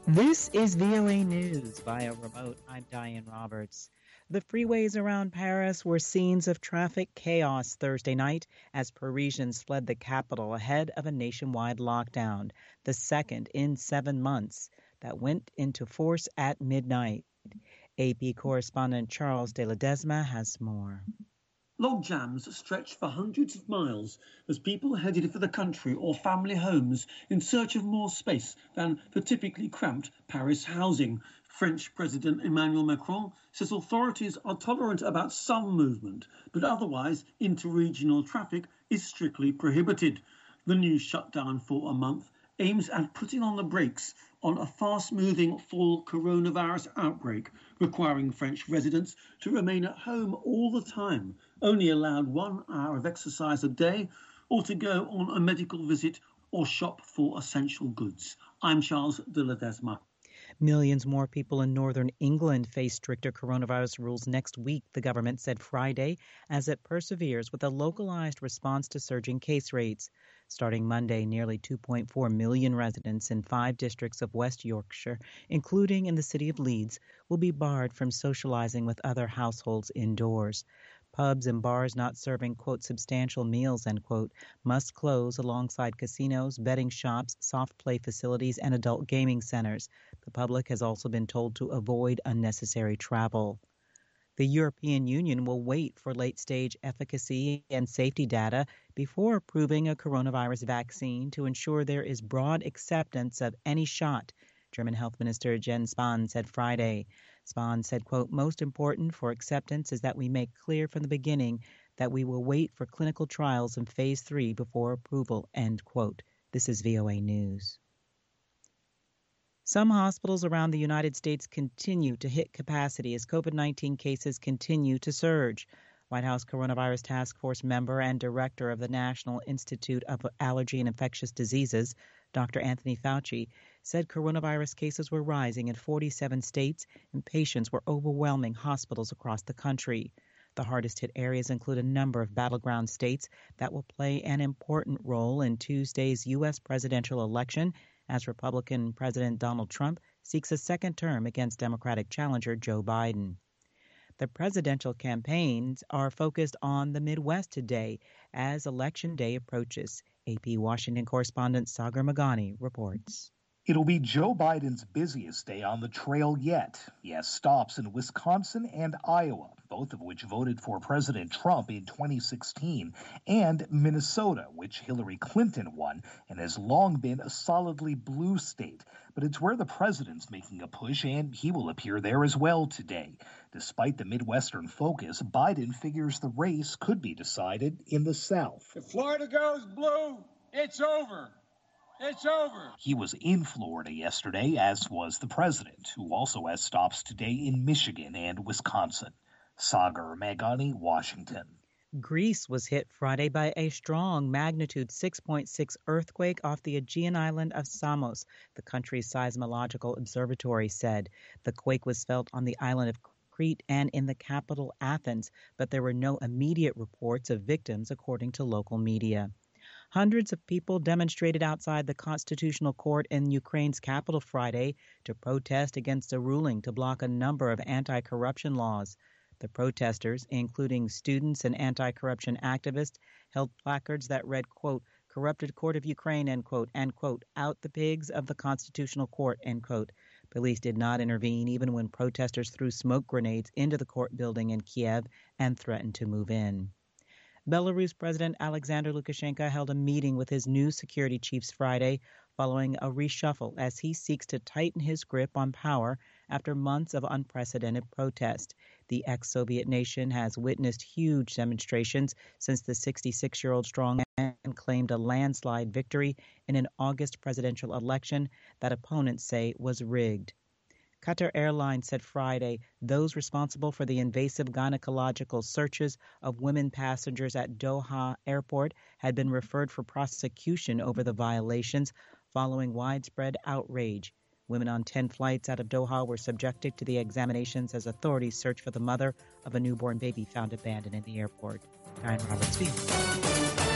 This is VOA News via remote. I'm Diane Roberts. The freeways around Paris were scenes of traffic chaos Thursday night as Parisians fled the capital ahead of a nationwide lockdown, the second in 7 months, that went into force at midnight. AP correspondent Charles de Ledesma has more. Log jams stretched for hundreds of miles as people headed for the country or family homes in search of more space than for typically cramped Paris housing. French President Emmanuel Macron says authorities are tolerant about some movement, but otherwise interregional traffic is strictly prohibited. The new shutdown for a month aims at putting on the brakes on a fast-moving fall coronavirus outbreak, requiring French residents to remain at home all the time, only allowed 1 hour of exercise a day, or to go on a medical visit or shop for essential goods. I'm Charles de Ledesma. Millions more people in northern England face stricter coronavirus rules next week, the government said Friday, as it perseveres with a localized response to surging case rates. Starting Monday, nearly 2.4 million residents in 5 districts of West Yorkshire, including in the city of Leeds, will be barred from socializing with other households indoors. Pubs and bars not serving, quote, substantial meals, end quote, must close alongside casinos, betting shops, soft play facilities, and adult gaming centers. The public has also been told to avoid unnecessary travel. The European Union will wait for late-stage efficacy and safety data before approving a coronavirus vaccine to ensure there is broad acceptance of any shot, German Health Minister Jens Spahn said Friday. Spahn said, quote, most important for acceptance is that we make clear from the beginning that we will wait for clinical trials in phase 3 before approval, end quote. This is VOA News. Some hospitals around the United States continue to hit capacity as COVID-19 cases continue to surge. White House Coronavirus Task Force member and director of the National Institute of Allergy and Infectious Diseases, Dr. Anthony Fauci, said coronavirus cases were rising in 47 states and patients were overwhelming hospitals across the country. The hardest hit areas include a number of battleground states that will play an important role in Tuesday's U.S. presidential election as Republican President Donald Trump seeks a second term against Democratic challenger Joe Biden. The presidential campaigns are focused on the Midwest today as Election Day approaches. AP Washington correspondent Sagar Meghani reports. It'll be Joe Biden's busiest day on the trail yet. He has stops in Wisconsin and Iowa, both of which voted for President Trump in 2016, and Minnesota, which Hillary Clinton won and has long been a solidly blue state. But it's where the president's making a push, and he will appear there as well today. Despite the Midwestern focus, Biden figures the race could be decided in the South. If Florida goes blue, it's over. It's over. He was in Florida yesterday, as was the president, who also has stops today in Michigan and Wisconsin. Sagar Meghani, Washington. Greece was hit Friday by a strong magnitude 6.6 earthquake off the Aegean island of Samos, the country's seismological observatory said. The quake was felt on the island of Crete and in the capital, Athens, but there were no immediate reports of victims, according to local media. Hundreds of people demonstrated outside the Constitutional Court in Ukraine's capital Friday to protest against a ruling to block a number of anti-corruption laws. The protesters, including students and anti-corruption activists, held placards that read, quote, corrupted court of Ukraine, end quote, and, quote, out the pigs of the Constitutional Court, end quote. Police did not intervene even when protesters threw smoke grenades into the court building in Kiev and threatened to move in. Belarus President Alexander Lukashenko held a meeting with his new security chiefs Friday following a reshuffle as he seeks to tighten his grip on power after months of unprecedented protest. The ex-Soviet nation has witnessed huge demonstrations since the 66-year-old strongman claimed a landslide victory in an August presidential election that opponents say was rigged. Qatar Airlines said Friday those responsible for the invasive gynecological searches of women passengers at Doha Airport had been referred for prosecution over the violations following widespread outrage. Women on 10 flights out of Doha were subjected to the examinations as authorities searched for the mother of a newborn baby found abandoned in the airport. Diane Roberts.